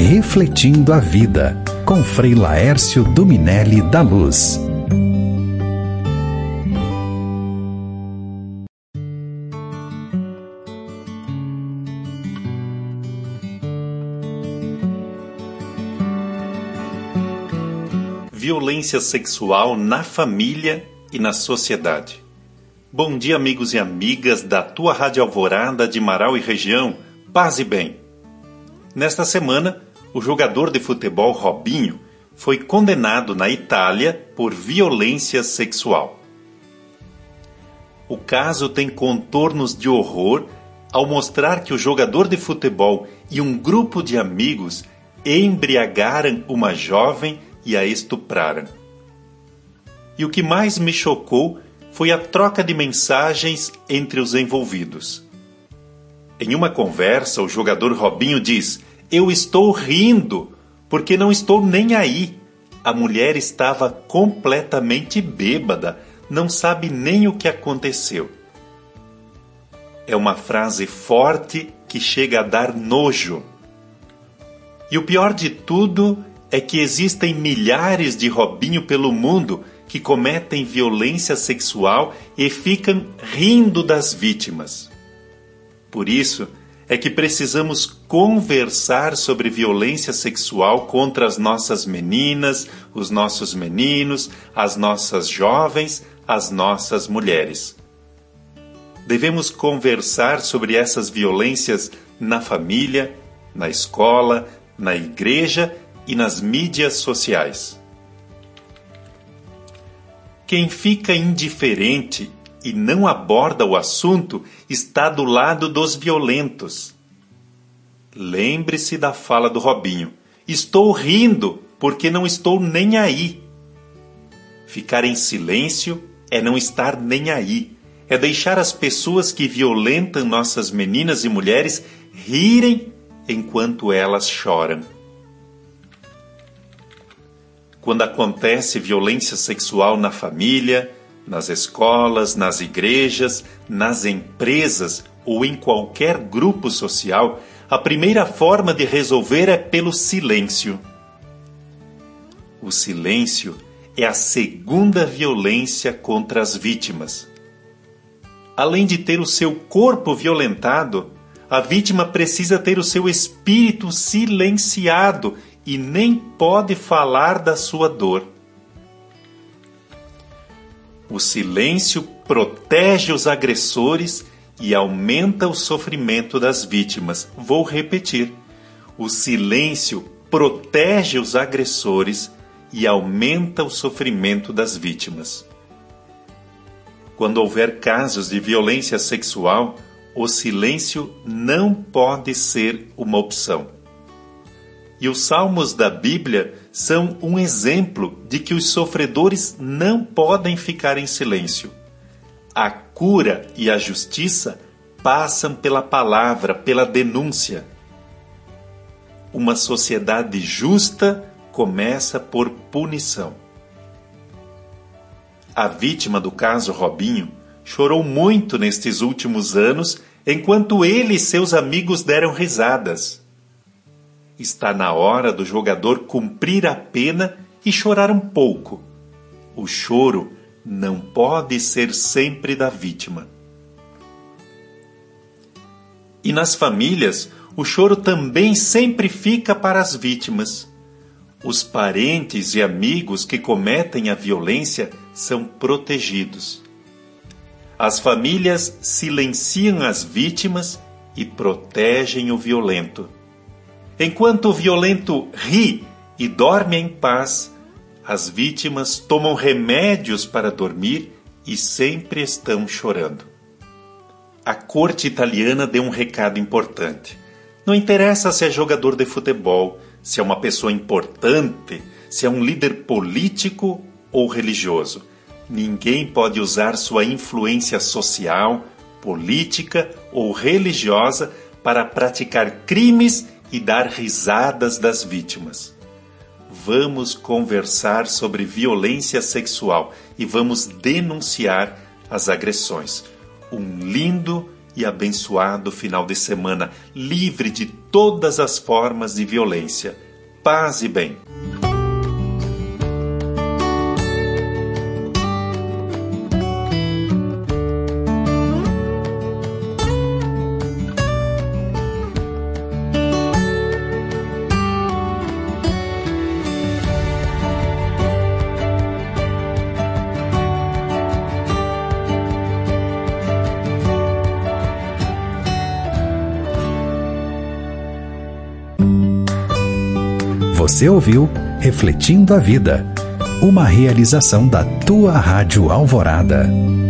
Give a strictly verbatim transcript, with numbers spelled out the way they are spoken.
Refletindo a Vida, com Frei Laércio Dominelli da Luz. Violência sexual na família e na sociedade. Bom dia, amigos e amigas da tua Rádio Alvorada de Marau e região, paz e bem. Nesta semana, o jogador de futebol Robinho foi condenado na Itália por violência sexual. O caso tem contornos de horror ao mostrar que o jogador de futebol e um grupo de amigos embriagaram uma jovem e a estupraram. E o que mais me chocou foi a troca de mensagens entre os envolvidos. Em uma conversa, o jogador Robinho diz: "Eu estou rindo, porque não estou nem aí. A mulher estava completamente bêbada, não sabe nem o que aconteceu." É uma frase forte que chega a dar nojo. E o pior de tudo é que existem milhares de Robinho pelo mundo que cometem violência sexual e ficam rindo das vítimas. Por isso, é que precisamos conversar sobre violência sexual contra as nossas meninas, os nossos meninos, as nossas jovens, as nossas mulheres. Devemos conversar sobre essas violências na família, na escola, na igreja e nas mídias sociais. Quem fica indiferente e não aborda o assunto está do lado dos violentos. Lembre-se da fala do Robinho: "Estou rindo porque não estou nem aí." Ficar em silêncio é não estar nem aí. É deixar as pessoas que violentam nossas meninas e mulheres rirem enquanto elas choram. Quando acontece violência sexual na família, nas escolas, nas igrejas, nas empresas ou em qualquer grupo social, a primeira forma de resolver é pelo silêncio. O silêncio é a segunda violência contra as vítimas. Além de ter o seu corpo violentado, a vítima precisa ter o seu espírito silenciado e nem pode falar da sua dor. O silêncio protege os agressores e aumenta o sofrimento das vítimas. Vou repetir. O silêncio protege os agressores e aumenta o sofrimento das vítimas. Quando houver casos de violência sexual, o silêncio não pode ser uma opção. E os salmos da Bíblia são um exemplo de que os sofredores não podem ficar em silêncio. A cura e a justiça passam pela palavra, pela denúncia. Uma sociedade justa começa por punição. A vítima do caso Robinho chorou muito nestes últimos anos, enquanto ele e seus amigos deram risadas. Está na hora do jogador cumprir a pena e chorar um pouco. O choro não pode ser sempre da vítima. E nas famílias, o choro também sempre fica para as vítimas. Os parentes e amigos que cometem a violência são protegidos. As famílias silenciam as vítimas e protegem o violento. Enquanto o violento ri e dorme em paz, as vítimas tomam remédios para dormir e sempre estão chorando. A corte italiana deu um recado importante. Não interessa se é jogador de futebol, se é uma pessoa importante, se é um líder político ou religioso. Ninguém pode usar sua influência social, política ou religiosa para praticar crimes e dar risadas das vítimas. Vamos conversar sobre violência sexual e vamos denunciar as agressões. Um lindo e abençoado final de semana, livre de todas as formas de violência. Paz e bem. Você ouviu Refletindo a Vida, uma realização da Tua Rádio Alvorada.